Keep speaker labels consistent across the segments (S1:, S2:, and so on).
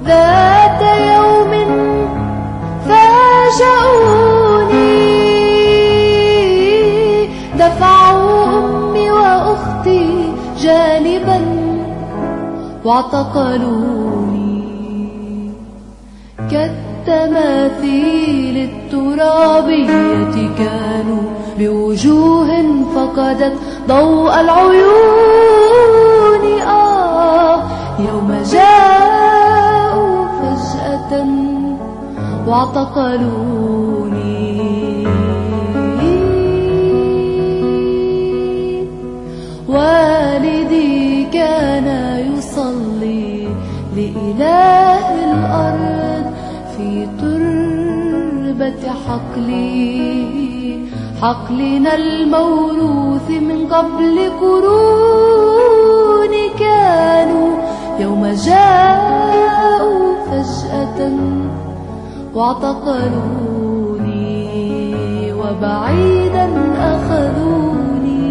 S1: ذات يوم فاجأوني، دفعوا أمي وأختي جانبا واعتقلوني، كالتماثيل الترابية كانوا بوجوه فقدت ضوء العيون. يوم جاءوا فجأة واعتقلوني، والدي كان يصلي لإله الأرض في تربة حقلنا الموروث من قبل قرون. كانوا يوم جاءوا فجأة واعتقلوني، وبعيدا أخذوني.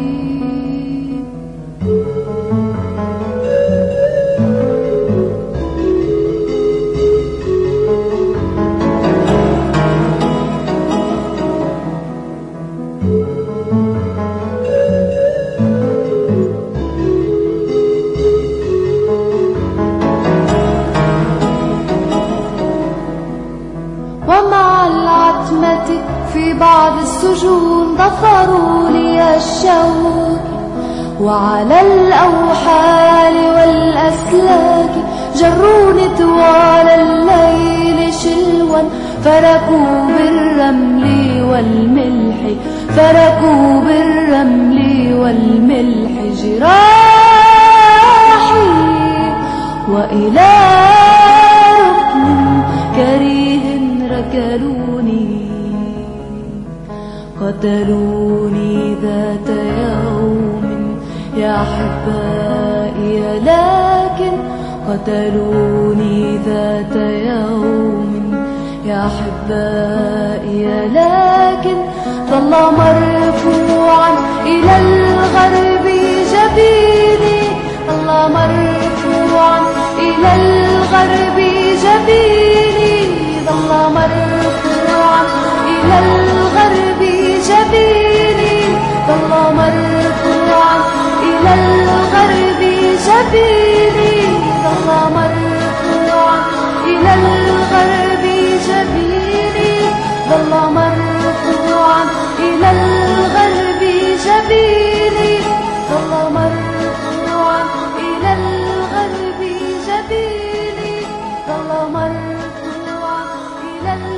S1: ومع العتمة في بعض السجون ضفروا لي الشوك، وعلى الأوحال والأسلاك جروني طوال الليل شلوا، فركوا بالرمل والملح جراحي، وإلى ركن كريه ركلوني، قتلوني ذات يوم يا أحبائي، لكن قتلوني ذات يوم يا أحبائي، لكن ظل مرفوعا إلى الغرب جبيني، ظل مرفوعا إلى الغرب جبيني، ظل مرفوعا إلى الغرب جبيني، ظل مرفوعا إلى الغرب جبيني، ظل مرفوعا إلى الغرب جبيني، ظل مرفوعا إلى الغرب جبيني، ظل مرفوعا إلى الغرب جبيني، ظل مرفوعا إلى